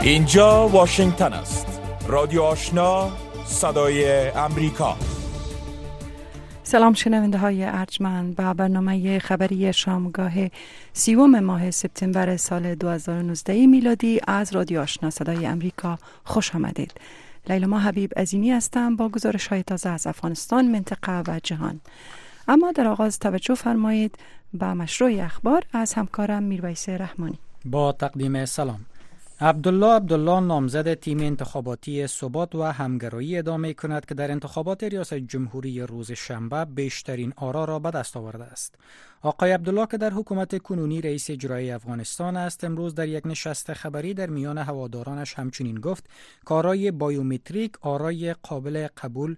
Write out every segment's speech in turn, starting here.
اینجا واشنگتن است. رادیو آشنا، صدای امریکا. سلام شنونده های ارجمند، با برنامه خبری شامگاه 30 ماه سپتامبر سال 2019 میلادی از رادیو آشنا صدای امریکا خوش آمدید. لیلا حبیب عظیمی هستم با گزارش های تازه از افغانستان، منطقه و جهان. اما در آغاز توجه فرمایید به مشروع اخبار از همکارم میرویس رحمانی. با تقدیم سلام. عبدالله نامزد تیم انتخاباتی ثبات و همگرایی ادامه کند که در انتخابات ریاست جمهوری روز شنبه بیشترین آرا را به دست آورده است. آقای عبدالله که در حکومت کنونی رئیس اجرایی افغانستان است، امروز در یک نشست خبری در میان هوادارانش همچنین گفت که آرای بایومتریک آرای قابل قبول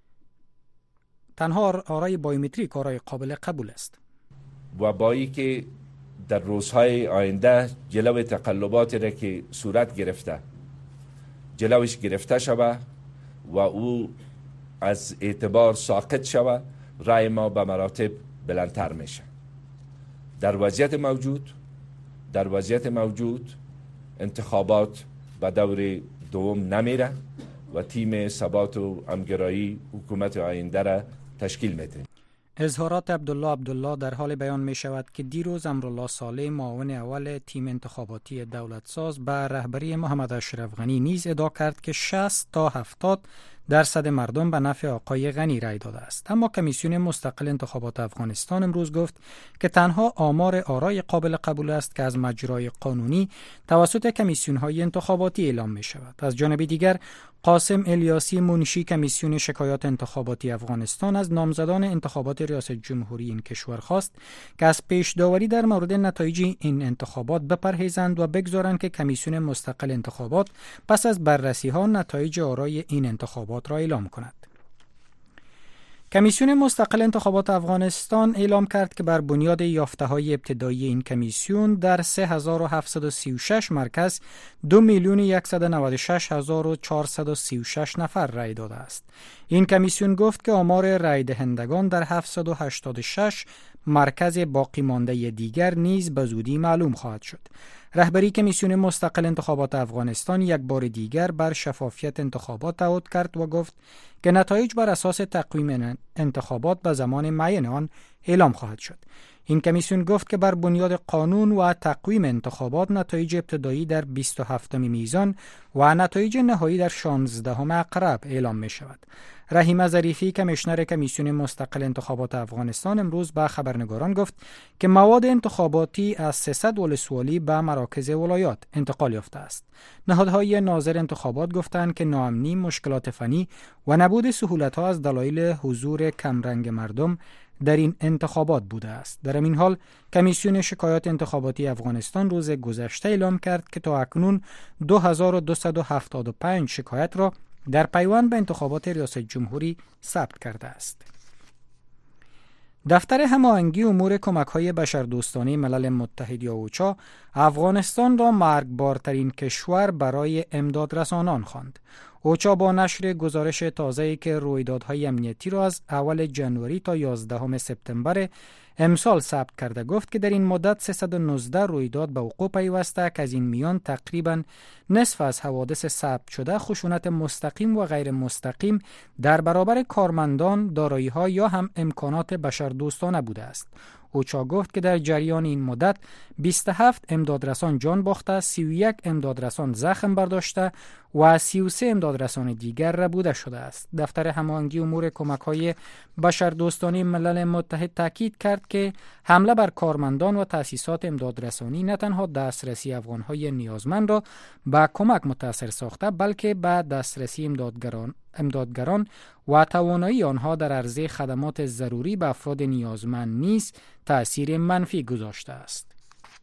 است. و بایی که در روزهای آینده جلو تقلباتی را که صورت گرفته جلوش گرفته شود و او از اعتبار ساقط شود، رای ما به مراتب بلندتر میشه. در وضعیت موجود انتخابات به دور دوم نمیره و تیم ثبات و همگرایی حکومت آینده را تشکیل میده. اظهارات عبدالله در حال بیان می شود که دیروز امرالله صالح معاون اول تیم انتخاباتی دولتساز به رهبری محمد اشرف غنی نیز ادعا کرد که 60 تا 70% مردم به نفع آقای غنی رای داده است. اما کمیسیون مستقل انتخابات افغانستان امروز گفت که تنها آمار آرای قابل قبول است که از مجرای قانونی توسط کمیسیون‌های انتخاباتی اعلام می شود. از جانب دیگر قاسم الیاسی منشی کمیسیون شکایات انتخاباتی افغانستان از نامزدان انتخابات ریاست جمهوری این کشور خواست که از پیش داوری در مورد نتایج این انتخابات بپرهیزند و بگذارند که کمیسیون مستقل انتخابات پس از بررسی ها نتایج آرای این انتخابات را اعلام کند. کمیسیون مستقل انتخابات افغانستان اعلام کرد که بر بنیاد یافته‌های ابتدایی این کمیسیون در 3736 مرکز 2,196,436 نفر رای داده است. این کمیسیون گفت که آمار رای دهندگان در 786 مرکز باقی مانده دیگر نیز به زودی معلوم خواهد شد. رهبری کمیسیون مستقل انتخابات افغانستان یک بار دیگر بر شفافیت انتخابات تعهد کرد و گفت که نتایج بر اساس تقویم انتخابات به زمان معین آن اعلام خواهد شد. این کمیسیون گفت که بر بنیاد قانون و تقویم انتخابات نتایج ابتدایی در 27 میزان و نتایج نهایی در 16 اقرب اعلام می شود. رحیمه ظریفی کمیشنر کمیسیون مستقل انتخابات افغانستان امروز به خبرنگاران گفت که مواد انتخاباتی از 300 ولسوالی به مراکز ولایات انتقال یافته است. نهادهای ناظر انتخابات گفتند که ناامنی، مشکلات فنی و نبود سهولت‌ها از دلایل حضور کمرنگ مردم در این انتخابات بوده است. در این حال کمیسیون شکایات انتخاباتی افغانستان روز گذشته اعلام کرد که تا اکنون 2275 شکایت را در پیوند به انتخابات ریاست جمهوری ثبت کرده است. دفتر هماهنگی امور کمک‌های بشردوستانه ملل متحد یا اوچا افغانستان را مرگبارترین کشور برای امداد رسانان خواند. اوچا با نشر گزارش تازه‌ای که رویدادهای امنیتی را از اول جنوری تا 11 سپتامبر امسال ثبت کرده گفت که در این مدت 319 رویداد به وقوع پیوسته که از این میان تقریباً نصف از حوادث ثبت شده خشونت مستقیم و غیر مستقیم در برابر کارمندان، دارایی‌ها یا هم امکانات بشردوستانه بوده است. اوچا گفت که در جریان این مدت 27 امدادرسان جان باخته، 31 امدادرسان زخم برداشته و 33 امدادرسان دیگر ربوده شده است. دفتر هماهنگی امور کمک‌های بشردوستانه ملل متحد تاکید کرد که حمله بر کارمندان و تأسیسات امدادرسانی نه تنها دسترسی افغان‌های نیازمند را به کمک متاثر ساخته، بلکه به دسترسی امدادگران و توانایی آنها در عرضه خدمات ضروری به افراد نیازمند نیز تأثیر منفی گذاشته است.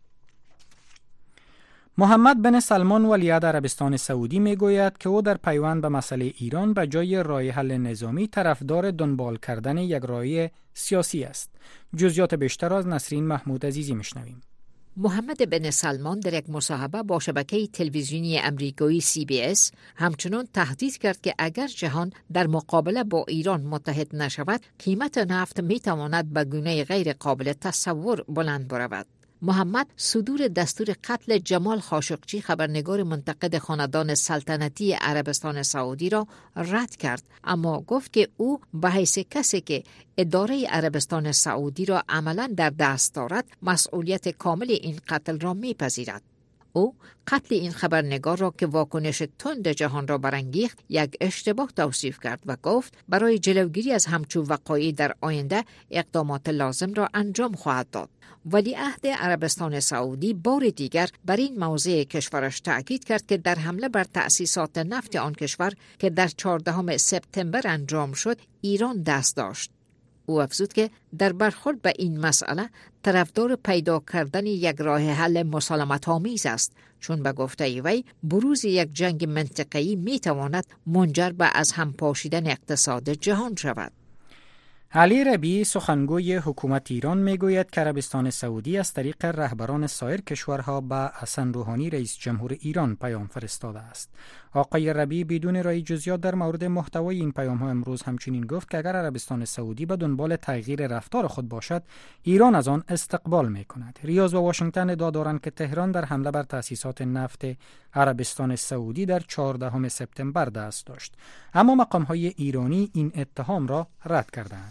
محمد بن سلمان ولیعهد عربستان سعودی میگوید که او در پیوند به مسئله ایران به جای راه حل نظامی طرفدار دنبال کردن یک راه سیاسی است. جزئیات بیشتر از نسرین محمود عزیزی میشنویم. محمد بن سلمان در یک مصاحبه با شبکه تلویزیونی امریکایی CBS همچنان تهدید کرد که اگر جهان در مقابله با ایران متحد نشود، قیمت نفت می تواند به گونه غیر قابل تصور بلند برود. محمد صدور دستور قتل جمال خاشقچی خبرنگار منتقد خاندان سلطنتی عربستان سعودی را رد کرد، اما گفت که او به حیث کسی که اداره عربستان سعودی را عملاً در دست دارد مسئولیت کامل این قتل را میپذیرد. او قتل این خبرنگار را که واکنش تند جهان را برانگیخت یک اشتباه توصیف کرد و گفت برای جلوگیری از همچون وقایع در آینده اقدامات لازم را انجام خواهد داد. ولیعهد عربستان سعودی بار دیگر بر این موضوع کشورش تأکید کرد که در حمله بر تأسیسات نفت آن کشور که در 14 سپتامبر انجام شد ایران دست داشت. او افزود که در برخورد به این مسئله طرفدار پیدا کردن یک راه حل مسالمت‌آمیز است، چون به گفته وی بروز یک جنگ منطقه‌ای می‌تواند منجر به از هم پاشیدن اقتصاد جهان شود. علی ربیعی سخنگوی حکومت ایران میگوید که عربستان سعودی از طریق رهبران سایر کشورها به حسن روحانی رئیس جمهور ایران پیام فرستاده است. آقای ربیعی بدون ارائه جزئیات در مورد محتوای این پیام ها امروز همچنین گفت که اگر عربستان سعودی به دنبال تغییر رفتار خود باشد، ایران از آن استقبال میکند. ریاض و واشنگتن ادعا دارند که تهران در حمله بر تأسیسات نفت عربستان سعودی در 14 سپتامبر دست داشت، اما مقام‌های ایرانی این اتهام را رد کردند.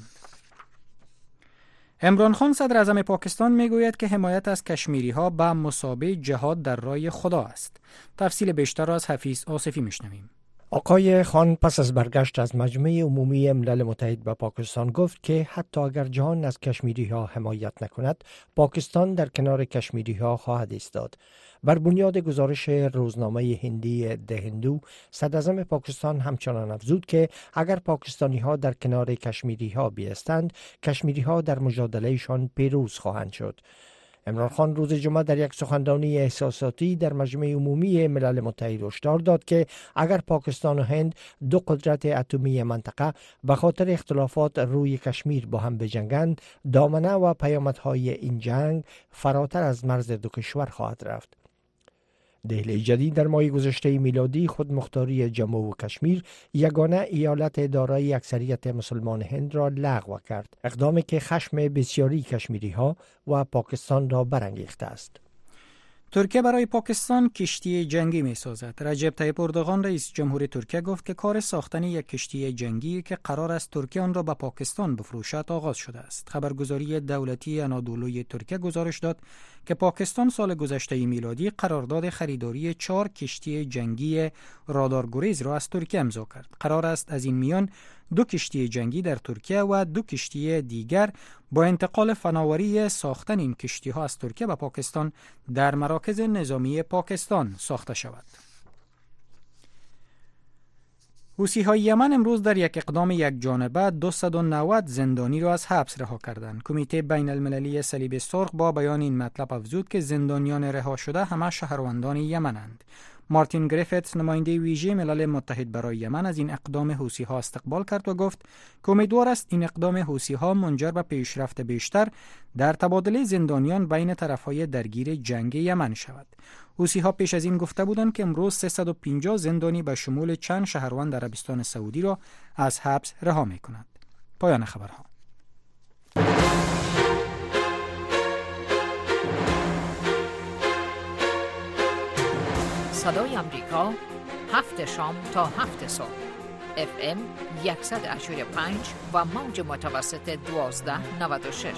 عمران خان صدر اعظم پاکستان میگوید که حمایت از کشمیری ها به مثابه جهاد در راه خدا است. تفصیل بیشتر را از حفیظ آصفی میشنویم. آقای خان پس از برگشت از مجمع عمومی ملل متحد به پاکستان گفت که حتی اگر جهان از کشمیری ها حمایت نکند، پاکستان در کنار کشمیری ها خواهد ایستاد. بر بنیاد گزارش روزنامه هندی ده هندو، صدراعظم پاکستان همچنان افزود که اگر پاکستانی ها در کنار کشمیری ها بیستند، کشمیری ها در مجادلهشان پیروز خواهند شد. عمران خان روز جمعه در یک سخنرانی احساساتی در مجمع عمومی ملل متحد هشدار داد که اگر پاکستان و هند، دو قدرت اتمی منطقه، به خاطر اختلافات روی کشمیر با هم بجنگند، دامنه و پیامدهای این جنگ فراتر از مرز دو کشور خواهد رفت. دهلی جدید در ماه گذشته میلادی خودمختاری جموں و کشمیر، یگانه ایالت دارای اکثریت مسلمان هند را لغو کرد، اقدامی که خشم بسیاری کشمیری ها و پاکستان را برانگیخته است. ترکیه برای پاکستان کشتی جنگی می سازد. رجب طیب اردوغان رئیس جمهور ترکیه گفت که کار ساختن یک کشتی جنگی که قرار است ترکیه آن را به پاکستان بفروشد آغاز شده است. خبرگزاری دولتی انادولوی ترکیه گزارش داد که پاکستان سال گذشته میلادی قرارداد خریداری 4 کشتی جنگی رادارگریز را از ترکیه امضا کرد. قرار است از این میان 2 کشتی جنگی در ترکیه و 2 کشتی دیگر با انتقال فناوری ساختن این کشتی ها از ترکیه به پاکستان در مراکز نظامی پاکستان ساخته شود. حوثی‌های یمن امروز در یک اقدام یک جانبه 290 زندانی را از حبس رها کردند. کمیته بین المللی صلیب سرخ با بیان این مطلب افزود که زندانیان رها شده همه شهروندان یمنند. مارتین گریفیتس نماینده ویژه ملل متحد برای یمن از این اقدام حوثی‌ها استقبال کرد و گفت که امیدوار است این اقدام حوثی‌ها منجر به پیشرفت بیشتر در تبادله زندانیان بین طرف‌های درگیر جنگ یمن شود. حوثی‌ها پیش از این گفته بودند که امروز 350 زندانی به شمول چند شهروند عربستان سعودی را از حبس رها می‌کنند. پایان خبرها. صدای امریکا 7 شام تا 7 صبح FM 100.5 و موج متوسط 1296.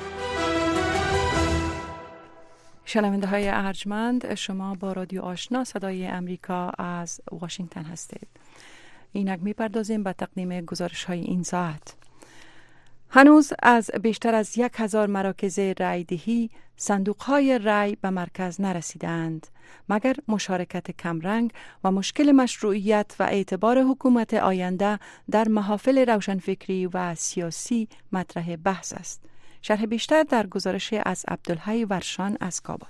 شنونده های ارجمند، شما با رادیو آشنا صدای امریکا از واشنگتن هستید. اینک میپردازیم به تقدیم گزارش های این ساعت. هنوز از بیشتر از 1000 مراکز رایدهی صندوق‌های رای به مرکز نرسیدند، مگر مشارکت کمرنگ و مشکل مشروعیت و اعتبار حکومت آینده در محافل روشنفکری و سیاسی مطرح بحث است. شرح بیشتر در گزارش از عبدالحی ورشان از کابل.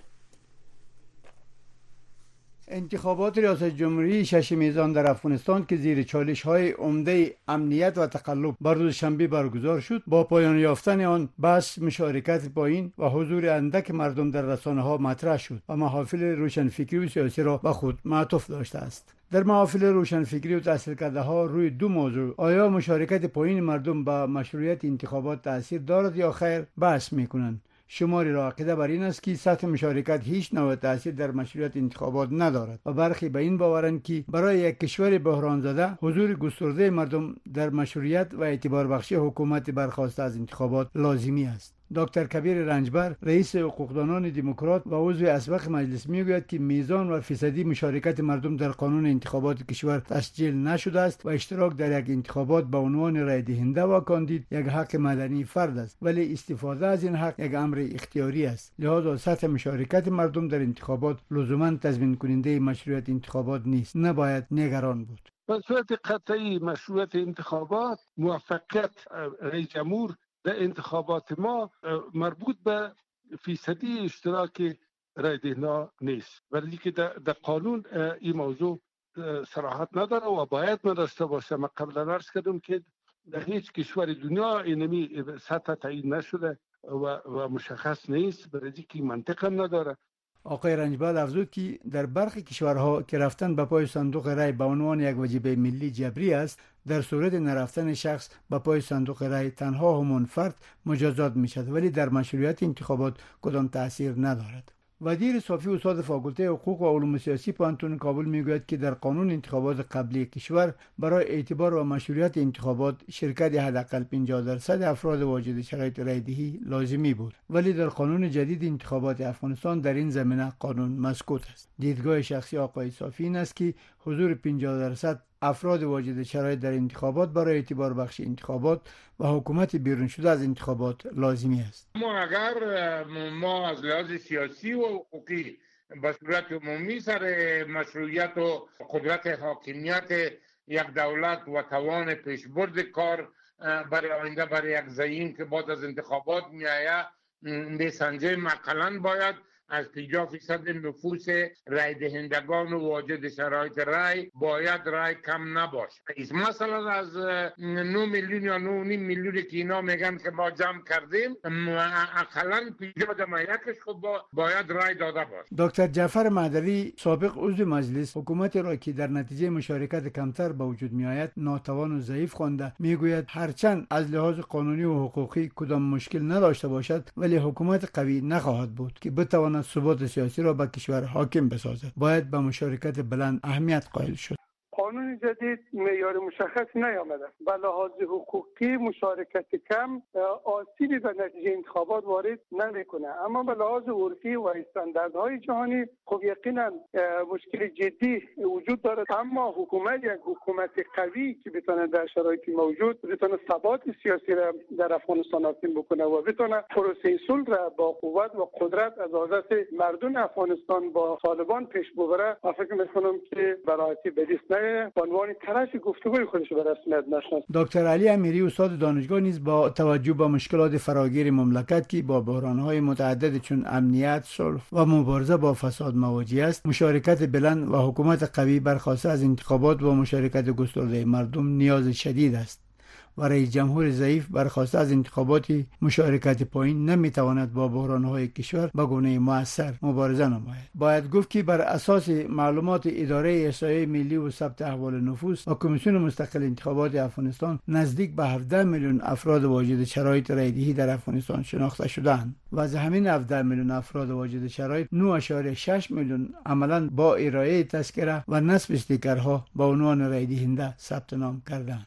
انتخابات ریاست جمهوری 6 میزان در افغانستان که زیر چالش‌های عمده امنیت و تقلب بر روز شنبه برگزار شد، با پایان یافتن آن بحث مشارکت پایین و حضور اندک مردم در رسانه‌ها مطرح شد و محافل روشنفکری و سیاسی را به خود معطوف داشته است. در محافل روشنفکری و تحصیل کرده ها روی 2 موضوع، آیا مشارکت پایین مردم به مشروعیت انتخابات تأثیر دارد یا خیر، بحث می‌کنند. شماری را عقیده بر این است که سطح مشارکت هیچ نوع تاثیر در مشروعیت انتخابات ندارد و برخی به این باورند که برای یک کشور بحران زده حضور گسترده مردم در مشروعیت و اعتبار بخشی حکومت برخواسته از انتخابات لازمی است. دکتر کبیر رنجبر رئیس حقوقدانان دموکرات و عضو اسبق مجلس میگوید که میزان و فیصدی مشارکت مردم در قانون انتخابات کشور تسجیل نشده است و اشتراک در یک انتخابات به عنوان رای دهنده و کاندید یک حق مدنی فرد است، ولی استفاده از این حق یک امر اختیاری است. لذا سطح مشارکت مردم در انتخابات لزوما تضمین کننده مشروعیت انتخابات نیست، نباید نگران بود. به صورت قطعی مشروعیت انتخابات، موفقیت رئیس جمهور در انتخابات ما مربوط به فیصدی اشتراک رای دهنده نیست، ولی که در قانون این موضوع صراحت نداره و باید نداشته باشه. ما قبلا عرض کردم که در هیچ کشور دنیا اینمی سطح تعیین نشده و مشخص نیست، برای که منطق هم نداره. آقای رنجبر افزود که در برخی کشورها که رفتن به پای صندوق رای به عنوان یک وجیبه ملی جبری است، در صورت نرفتن شخص به پای صندوق رای تنها همون فرد مجازات می شود، ولی در مشروعیت انتخابات کدام تأثیر ندارد. وزیر صافی استاد فاکولته حقوق و علوم سیاسی پانتون کابل میگوید که در قانون انتخابات قبلی کشور برای اعتبار و مشروعیت انتخابات شرکت حداقل 50% افراد واجد شرایط رایدهی لازمی بود، ولی در قانون جدید انتخابات افغانستان در این زمینه قانون مسکوت است. دیدگاه شخصی آقای صافی این است که حضور 50% افراد واجد شرایط در انتخابات برای اعتبار بخش انتخابات و حکومت بیرون شده از انتخابات لازمی است. اگر ما از لحاظ سیاسی و حقوقی به صورت عمومی سر مشروعیت و قدرت حاکمیت یک دولت و توان پیشبرد کار برای آینده برای یک زعیم که بعد از انتخابات میآید بسنجیم، اقلاً باید از 50% نفوس رای دهندگان و واجد شرایط رای باید رای کم نباشه. مثلا از 9 میلیون یا 9.5 میلیون که اینا میگن که ما جمع کردیم، اقلاً 51% خود باید رای داده باشه. دکتر جعفر مهدوی سابق عضو مجلس حکومت را که در نتیجه مشارکت کمتر به وجود می آید ناتوان و ضعیف خوانده، میگوید هرچند از لحاظ قانونی و حقوقی کدام مشکل نداشته باشد، ولی حکومت قوی نخواهد بود که بتواند ثبات سیاسی را به کشور حاکم بسازد. باید به مشارکت بلند اهمیت قائل شد. قانون جدید معیار مشخص نیامده. به لحاظ حقوقی مشارکت کم آسیبی به نتیجه انتخابات وارد نمیکنه، اما به لحاظ عرفی و استانداردهای جهانی خب یقینا مشکل جدی وجود دارد. اما حکومت یک حکومت قوی که بتونه در شرایط موجود بتونه ثبات سیاسی را در افغانستان حاکم بکنه و بتونه پروسه صلح را با قوت و قدرت از دست مردم افغانستان با طالبان پیش ببره، فکر می‌کنم که برای بدیست به عنوان طرف گفتگوی خودش به رسمیت نشناس. دکتر علی امیری استاد دانشگاه نیز با توجه به مشکلات فراگیر مملکت که با بحران‌های متعدد چون امنیت، صلح و مبارزه با فساد مواجه است، مشارکت بلند و حکومت قوی برخواسته از انتخابات و مشارکت گسترده مردم نیاز شدید است. و رئیس جمهور ضعیف برخواسته از انتخابات مشارکت پایین نمیتواند با بحران‌های کشور به گونه مؤثر مبارزه نماید. باید گفت که بر اساس معلومات اداره احصایه ملی و ثبت احوال نفوس و کمیسیون مستقل انتخابات افغانستان، نزدیک به 17 میلیون افراد واجد شرایط رایدهی در افغانستان شناخته شده‌اند و از همین 17 میلیون افراد واجد شرایط 9.6 میلیون عملاً با ارائه تذکره و نصب استیکرها به عنوان رای دهنده ثبت نام کردند.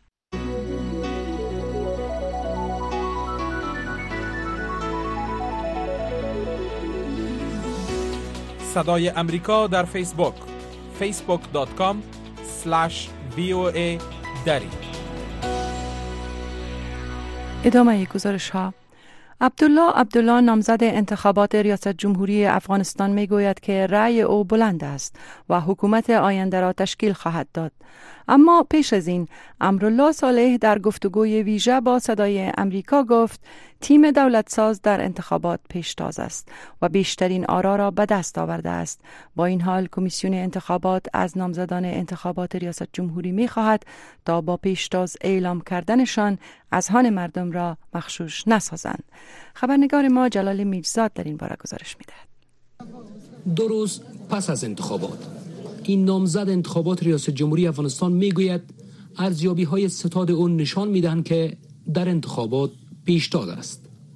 صدای امریکا در فیسبوک facebook.com/VOA دری. ادامه گزارش ها. عبدالله نامزد انتخابات ریاست جمهوری افغانستان میگوید که رأی او بلند است و حکومت آینده را تشکیل خواهد داد. اما پیش از این امرالله صالح در گفتگوی ویژه با صدای امریکا گفت تیم دولتساز در انتخابات پیشتاز است و بیشترین آرا را به دست آورده است. با این حال کمیسیون انتخابات از نامزدان انتخابات ریاست جمهوری می خواهد تا با پیشتاز اعلام کردنشان اذهان مردم را مغشوش نسازند. خبرنگار ما جلال میرزاد در این باره گزارش می‌دهد. 2 روز پس از انتخابات این نامزد انتخابات ریاست جمهوری افغانستان میگوید ارزیابی‌های ستاد او نشان می‌دهند که در انتخابات پیشتاز است.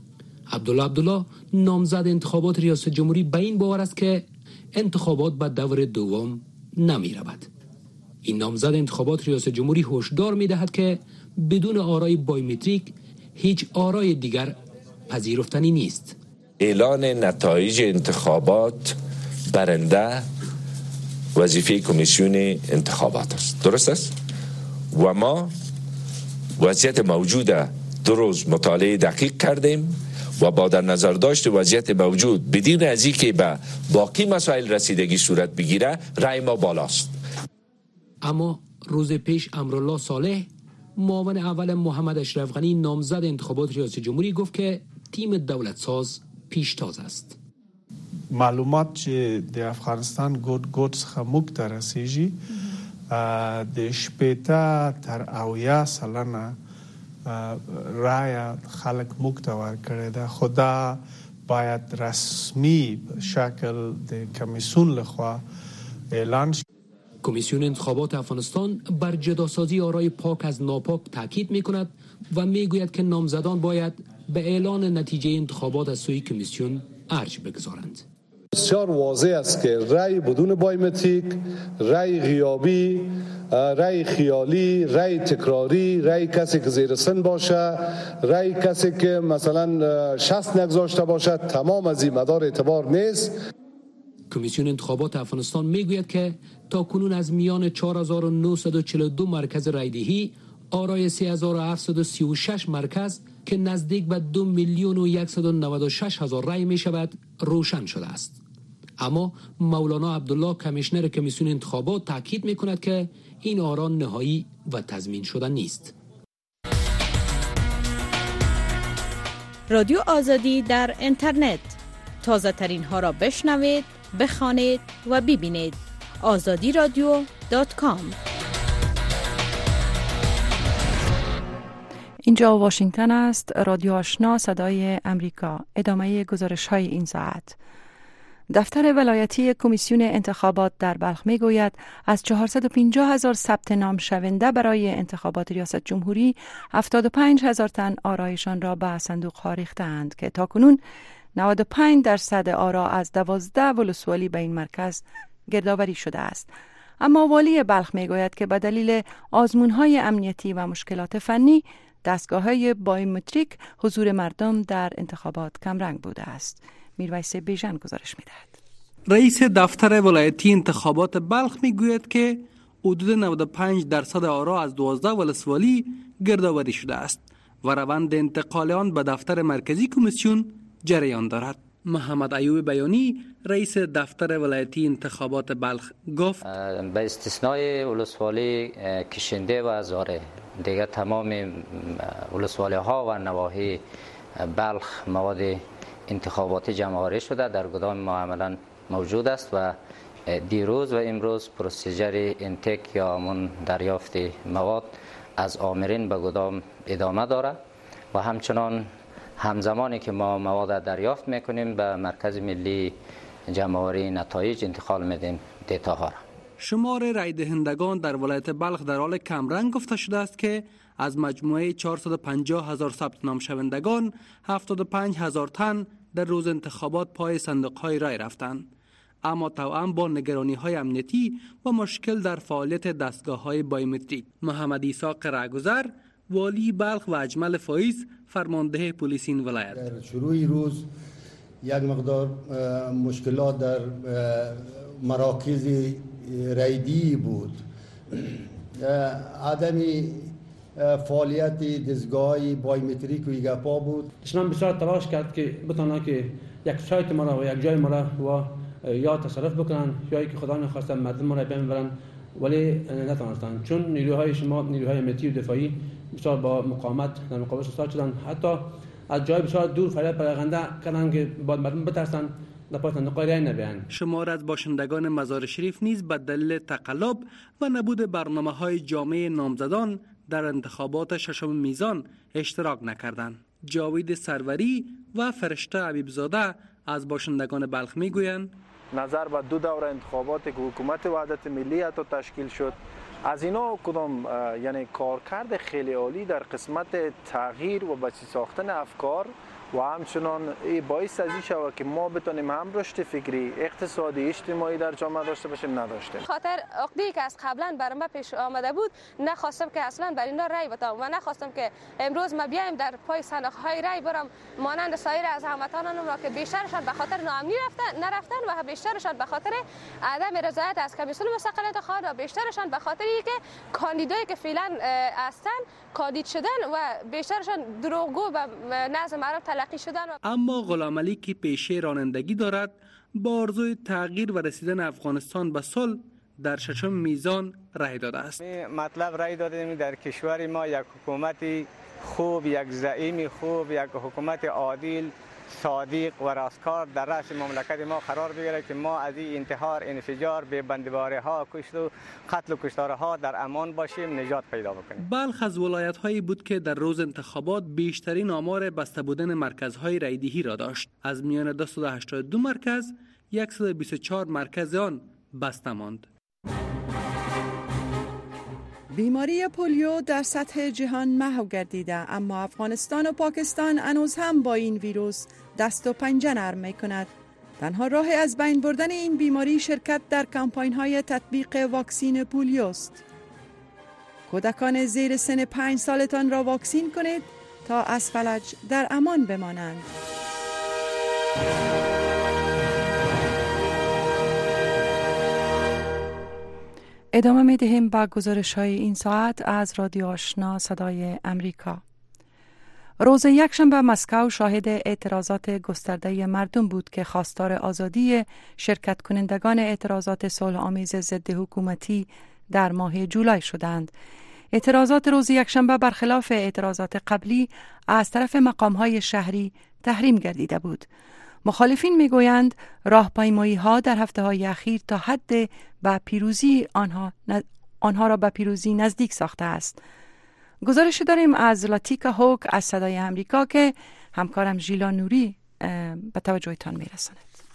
عبدالله نامزد انتخابات ریاست جمهوری به این باور است که انتخابات به دور دوم نمی رود. این نامزد انتخابات ریاست جمهوری هشدار می دهد که بدون آرای بایومتریک هیچ آرای دیگر پذیرفتنی نیست. اعلان نتایج انتخابات برنده وظیفه کمیسیون انتخابات است. درست است؟ و ما وضعیت موجود 2 روز مطالعه دقیق کردیم و با در نظر داشت وضعیت موجود بدون از اینکه به باقی مسائل رسیدگی صورت بگیره رأی ما بالاست. اما روز پیش امرالله صالح معاون اول محمد اشرف غنی نامزد انتخابات ریاست جمهوری گفت که تیم دولت ساز پیشتاز است. معلومات چې د افغانستان ګوټ څخه موږ ته رسیږي د شپېته تر 80% رای خلک موږ ته ورکړې ده، خو دا باید رسمی شکل د کمیسیون لخوا اعلان شد. کمیسیون انتخابات افغانستان بر جداسازی آرای پاک از ناپاک تاکید می‌کند و می‌گوید که نامزدان باید به اعلان نتیجه انتخابات از سوی کمیسیون ارج بگذارند. بسیار واضح است که رأی بدون بایومتریک، رأی غیابی، رأی خیالی، رأی تکراری، رأی کسی که زیر سن باشه، رأی کسی که مثلا شخص نگذاشته باشه، تمام از این مدار اعتبار نیست. کمیسیون انتخابات افغانستان میگوید که تا کنون از میان 4942 مرکز رایدهی آرای 3736 مرکز که نزدیک به 2,196,000 رای می شود روشن شده است. اما مولانا عبدالله کمیشنر کمیسیون انتخابات تاکید می کند که این آرا نهایی و تضمین شده نیست. رادیو آزادی در اینترنت، تازه ترین ها را بشنوید، بخوانید و ببینید. azadiradio.com. اینجا واشنگتن است، رادیو آشنا صدای امریکا. ادامه گزارش های این ساعت. دفتر ولایتی کمیسیون انتخابات در بلخ می گوید از 450,000 ثبت نام شونده برای انتخابات ریاست جمهوری 75,000 تن آرایشان را به صندوق ها ریختند که تاکنون 95% آرا از 12 ولسوالی به این مرکز گردآوری شده است. اما والی بلخ می گوید که به دلیل آزمون‌های امنیتی و مشکلات فنی دستگاه‌های بایومتریک حضور مردم در انتخابات کمرنگ بوده است. میرویس بیژن گزارش می‌دهد. رئیس دفتر ولایتی انتخابات بلخ میگوید که حدود 95% آرا از 12 ولسوالی گردآوری شده است و روند انتقال آن به دفتر مرکزی کمیسیون جریان دارد. محمد ایوب بیانی رئیس دفتر ولایتی انتخابات بلخ گفت به استثنای ولسوالی کشنده و هزاره دیگر تمام ولسوالی ها و نواحی بلخ مواد انتخاباتی جمع‌آوری شده در گدام ما عملا موجود است و دیروز و امروز پروسیجر انتک یا همون دریافت مواد از آمرین به گدام ادامه دارد و همچنان همزمانی که ما مواد دریافت میکنیم به مرکز ملی جمع‌آوری نتایج انتقال میدیم دیتاها را. شمار رای دهندگان در ولایت بلخ در حال کمرنگ گفته شده است که از مجموعه 450,000 ثبت نام شوندگان 75,000 تن در روز انتخابات پای صندوق‌های رای رفتند، اما توأم با نگرانی‌های امنیتی و مشکل در فعالیت دستگاه‌های بایومتریک. محمد عیسی قرعه‌گذر والی بلخ و اجمل فایز فرمانده پلیس این ولایت در شروع روز یک مقدار مشکلات در مراکز رایدی بود، عدمی فعالیت دستگاه بایومتریک و ایگاپا بود. دشمن بسیار تلاش کرد که بتونه که یک سایت ما را و یک جای ما را و یا تصرف بکنن یا که خدا نخواسته مردم ما را ببرن، ولی نتونستند چون نیروهای شما نیروهای امنیتی و دفاعی بسیار با مقاومت در مقابل ایستاد شدن، حتی از جای بسیار دور فریاد پراکنده کردند که باید مردم بترسن نپاس صندوق رای نبرن. شمار از باشندگان مزار شریف نیز به دلیل تقلب و نبود برنامه‌های جامع نامزدان در انتخابات ششم میزان اشتراک نکردند. جاوید سروری و فرشته حبیبزاده از باشندگان بلخ میگویند نظر به 2 دوره انتخابات که حکومت وحدت ملی حتی تشکیل شد، از اینا کدام یعنی کارکرد خیلی عالی در قسمت تغییر و بچی ساختن افکار و همچنان باعث از این شود که ما بتونیم هم رشد فکری، اقتصادی، اجتماعی در جامعه داشته باشیم نداشتیم. خاطر عقده‌ای که از قبلا برام پیش آمده بود نخواستم که اصلا بر اینا رأی بدم و نخواستم که امروز ما بیایم در پای صندوق‌های رأی برم مانند سایر از هموطنانم را که بیشترشان به خاطر ناامنی نرفتن و بیشترشان به خاطر عدم رضایت از کمیسیون مستقل انتخابات و بیشترشان به خاطر اینکه کاندیدایی که فعلا هستن کاندید شدن و بیشترشان دروغگو و نزد مردم تلقی شدن. اما غلام علی که پیشه رانندگی دارد با آرزوی تغییر و رسیدن افغانستان به صلح در ششم میزان رای داده است. مطلب رای دادیم در کشور ما یک حکومتی خوب، یک زعیم خوب، یک حکومت عادل، صادق و راستکار در رأس مملکت ما قرار بگیره که ما از این انتحار، انفجار، بندباری ها، کشت و قتل و کشتار ها در امان باشیم، نجات پیدا بکنیم. بلخ از ولایت هایی بود که در روز انتخابات بیشترین آمار بسته بودن مرکزهای رایدهی را داشت. از میان 282 مرکز 124 مرکز آن بسته ماند. بیماری پولیو در سطح جهان محو گردیده، اما افغانستان و پاکستان هنوز هم با این ویروس دست و پنجه نرم می کند. تنها راه از بین بردن این بیماری شرکت در کمپاین های تطبیق واکسین پولیو است. کودکان زیر سن 5 سالتان را واکسین کنید تا از فلج در امان بمانند. ادامه می دهیم با گزارش های این ساعت از رادیو آشنا صدای امریکا. روز یکشنبه مسکو شاهد اعتراضات گسترده مردم بود که خواستار آزادی شرکت کنندگان اعتراضات صلح‌آمیز ضد حکومتی در ماه جولای شدند. اعتراضات روز یکشنبه برخلاف اعتراضات قبلی از طرف مقام‌های شهری تحریم گردیده بود. مخالفین میگویند راهپیمایی ها در هفته های اخیر تا حد به پیروزی آنها را به پیروزی نزدیک ساخته است. گزارش داریم از لاتیکا هوک از صدای امریکا که همکارم ژیلا نوری به توجهتان میرساند.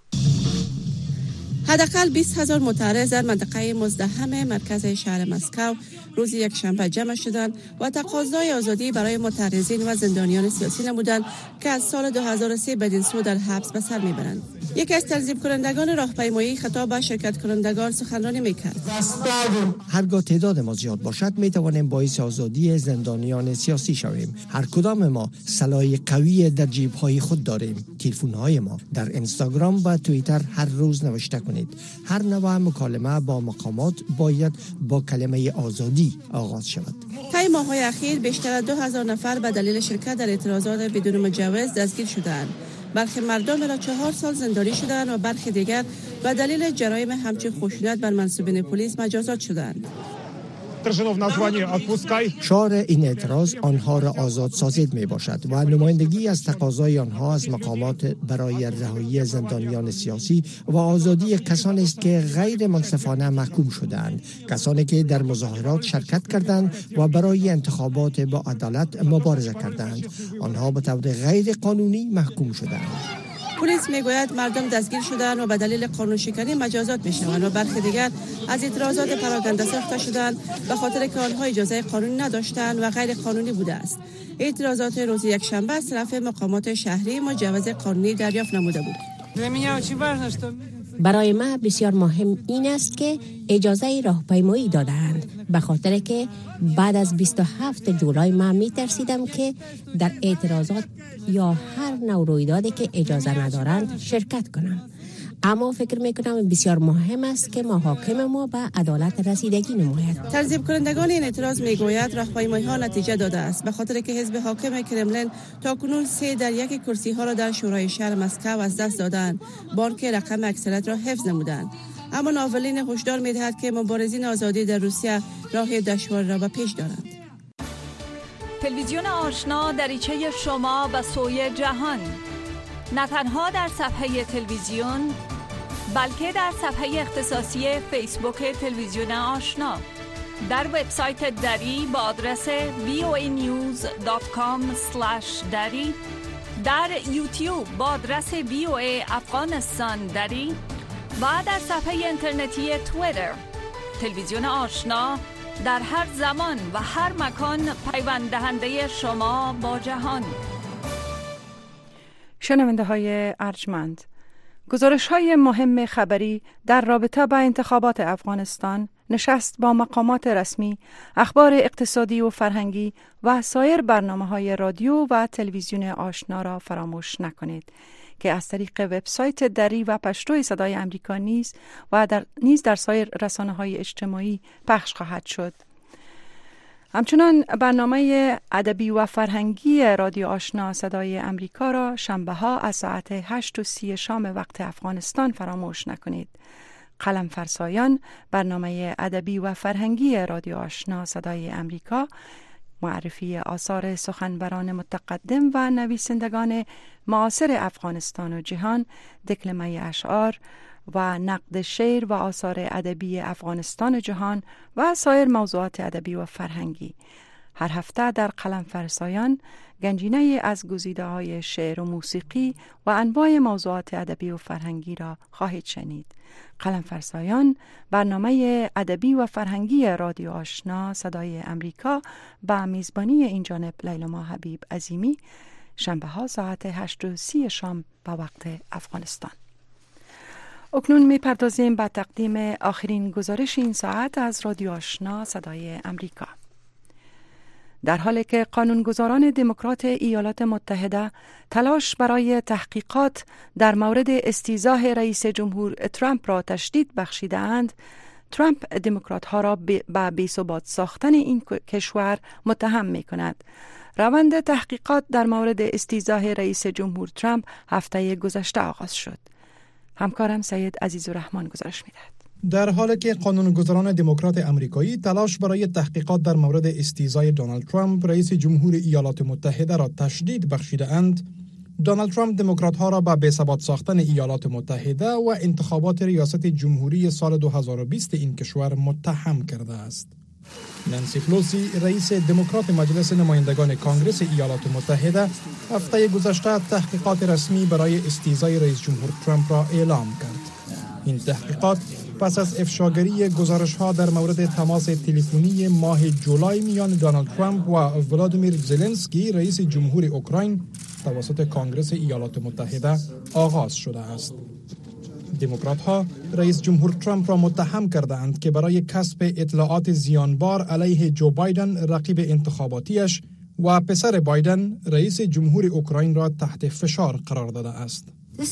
حداقل 20,000 معترض در منطقه مزدحم مرکز شهر مسکو روز یکشنبه جمع شدند و تقاضای آزادی برای معترضین و زندانیان سیاسی نمودند که از سال 2003 بدین سو در حبس به سر میبرند. یکی از تنظیم کنندگان راهپیمایی خطاب به شرکت کنندگان سخنرانی میکرد. هرگاه تعداد ما زیاد باشد میتوانیم باعث آزادی زندانیان سیاسی شویم. هر کدام ما سلاح قوی در جیب‌های خود داریم. تلفن‌های ما در اینستاگرام و توییتر هر روز نوشته کنید. هر نوع مکالمه با مقامات باید با کلمه آزادی آغاز شود. طی ماه‌های اخیر بیشتر از 2000 نفر به دلیل شرکت در اعتراضات بدون مجوز دستگیر شدند. برخی مردم را 4 سال زندانی شدند و برخی دیگر به دلیل جرایم همچون خشونت بر منصوبین پلیس مجازات شدند. شعار این اعتراض آنها را آزاد سازید می باشد و نمایندگی از تقاضای آنها از مقامات برای رهایی زندانیان سیاسی و آزادی کسانی است که غیر منصفانه محکوم شدند، کسانی که در مظاهرات شرکت کردند و برای انتخابات با عدالت مبارزه کردند. آنها به طور غیر قانونی محکوم شدند. پلیس میگوید مردم دستگیر شدند و به دلیل قانون شکنی مجازات میشوند و برخی دیگر از اعتراضات پراکنده ساخته شدند به خاطر که آنها اجازه قانونی نداشتند و غیر قانونی بوده است. اعتراضات روز یکشنبه از طرف مقامات شهری مجوز قانونی دریافت نموده بود. برای ما بسیار مهم این است که اجازه راهپیمایی دادند، به خاطر که بعد از 27 جولای ما می ترسیدم که در اعتراضات یا هر نوع رویدادی که اجازه ندارند شرکت کنم. اما فکر میکنم بسیار مهم است که محاکم ما به عدالت رسیدگی نماید. تنظیم کنندگان این اعتراض میگوید راهپیمایی ها نتیجه داده است، به خاطر که حزب حاکم کرملین تاکنون 3 در 1 کرسی ها را در شورای شهر مسکو از دست دادند، بان که رقم اکثریت را حفظ نمودند. اما ناولین هشدار میدهد که مبارزین آزادی در روسیه راه دشوار را به پیش دارند. تلویزیون آشنا دریچه شما به سوی جهان، نه تنها در صفحه تلویزیون بلکه در صفحه اختصاصی فیسبوک تلویزیون آشنا، در وبسایت دری با آدرس voanews.com/dari، در یوتیوب با آدرس VOA افغانستان دری و در صفحه اینترنتی توییتر. تلویزیون آشنا در هر زمان و هر مکان پیوند دهنده شما با جهان. شنونده های ارجمند، گزارش های مهم خبری در رابطه با انتخابات افغانستان، نشست با مقامات رسمی، اخبار اقتصادی و فرهنگی و سایر برنامه‌های رادیو و تلویزیون آشنا را فراموش نکنید که از طریق وبسایت دری و پشتو صدای امریکا نیز در سایر رسانه‌های اجتماعی پخش خواهد شد. همچنان برنامه ادبی و فرهنگی رادیو آشنا صدای امریکا را شنبه ها از ساعت 8:30 شام وقت افغانستان فراموش نکنید. قلم فرسایان، برنامه ادبی و فرهنگی رادیو آشنا صدای امریکا، معرفی آثار سخنوران متقدم و نویسندگان معاصر افغانستان و جهان، دکلمه اشعار و نقد شعر و آثار ادبی افغانستان و جهان و سایر موضوعات ادبی و فرهنگی. هر هفته در قلم فرسایان گنجینه از گزیده‌های شعر و موسیقی و انواع موضوعات ادبی و فرهنگی را خواهید شنید. قلم فرسایان، برنامه ادبی و فرهنگی رادیو آشنا صدای امریکا با میزبانی این جانب لیلما حبیب عظیمی، شنبه ها ساعت 8:30 شام به وقت افغانستان. اکنون می پردازیم به تقدیم آخرین گزارش این ساعت از رادیو آشنا صدای امریکا. در حالی که قانونگذاران دموکرات ایالات متحده تلاش برای تحقیقات در مورد استیضاح رئیس جمهور ترامپ را تشدید بخشیده‌اند، ترامپ دموکرات ها را به بی‌ثبات ساختن این کشور متهم می کند. روند تحقیقات در مورد استیضاح رئیس جمهور ترامپ هفته گذشته آغاز شد. همکارم سید عزیزالرحمن گزارش می‌دهد. در حالی که قانونگذاران دموکرات امریکایی تلاش برای تحقیقات در مورد استیضاح دونالد ترامپ رئیس جمهور ایالات متحده را تشدید بخشیده‌اند، دونالد ترامپ دموکرات‌ها را به بی‌ثبات ساختن ایالات متحده و انتخابات ریاست جمهوری سال 2020 این کشور متهم کرده است. نانسی پلوسی، رئیس دموکرات مجلس نمایندگان کانگرس ایالات متحده، هفته گذشته تحقیقات رسمی برای استیضاح رئیس جمهور ترامپ را اعلام کرد. این تحقیقات پس از افشاگری گزارش‌ها در مورد تماس تلفنی ماه جولای میان دونالد ترامپ و ولادیمیر زلنسکی رئیس جمهور اوکراین توسط کانگرس ایالات متحده آغاز شده است. دموکرات‌ها رئیس جمهور ترامپ را متهم کردند که برای کسب اطلاعات زیانبار علیه جو بایدن رقیب انتخاباتیش و پسر بایدن رئیس جمهور اوکراین را تحت فشار قرار داده است.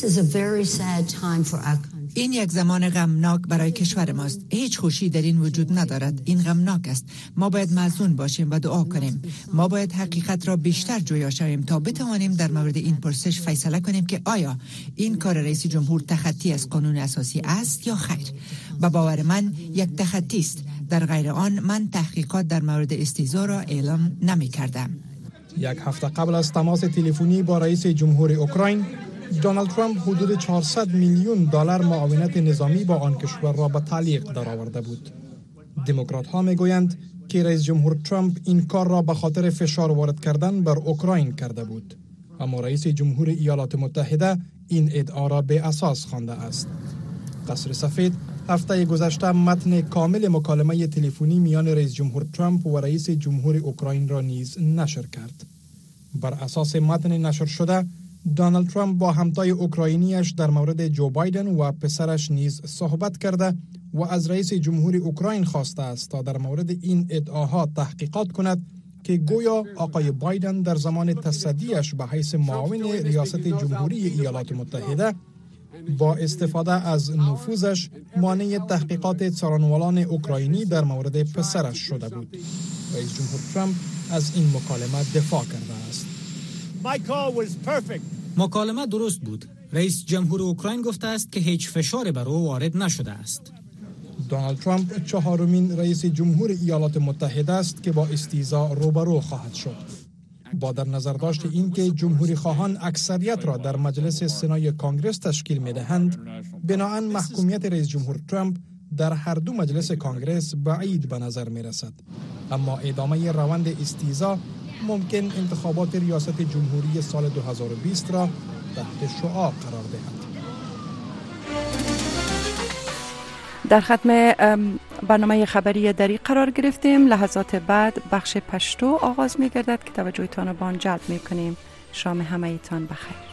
این یک زمان غمناک برای کشور ماست. هیچ خوشی در این وجود ندارد. این غمناک است. ما باید محزون باشیم و دعا کنیم. ما باید حقیقت را بیشتر جویا شویم تا بتوانیم در مورد این پرسش فیصله کنیم که آیا این کار رئیس جمهور تخطی از قانون اساسی است یا خیر. به باور من یک تخطی است. در غیر آن من تحقیقات در مورد استیضاح را اعلام نمی کردم. یک هفته قبل از تماس تلفنی با رئیس جمهور اوکراین، دونالد ترامپ حدود 400 میلیون دلار معاونت نظامی با آن کشور را به تعلیق درآورده بود. دموکرات‌ها میگویند که رئیس جمهور ترامپ این کار را به خاطر فشار وارد کردن بر اوکراین کرده بود. اما رئیس جمهور ایالات متحده این ادعا را به اساس خوانده است. قصر سفید هفته گذشته متن کامل مکالمه تلفنی میان رئیس جمهور ترامپ و رئیس جمهور اوکراین را نیز نشر کرد. بر اساس متن نشر شده، دونالد ترامپ با همتای اوکراینیش در مورد جو بایدن و پسرش نیز صحبت کرده و از رئیس جمهور اوکراین خواسته است تا در مورد این ادعاها تحقیقات کند که گویا آقای بایدن در زمان تصدیش به حیث معاون ریاست جمهوری ایالات متحده با استفاده از نفوذش مانع تحقیقات څارنوالان اوکراینی در مورد پسرش شده بود. رئیس جمهور ترامپ از این مکالمه دفاع کرده است. مکالمه درست بود. رئیس جمهور اوکراین گفته است که هیچ فشاری بر او وارد نشده است. دونالد ترامپ چهارمین رئیس جمهور ایالات متحده است که با استیضاح روبرو خواهد شد. با در نظر داشت اینکه جمهوری خواهان اکثریت را در مجلس سنای کانگرس تشکیل می‌دهند، بنابراین محکومیت رئیس جمهور ترامپ در هر دو مجلس کانگرس بعید به نظر می‌رسد. اما ادامه روند استیضاح ممکن انتخابات ریاست جمهوری سال 2020 را تحت شعاع قرار دهد. در ختم برنامه خبری دری قرار گرفتیم. لحظات بعد بخش پشتو آغاز می گردد که توجهتان را به آن جلب می کنیم. شام همه ایتان بخیر.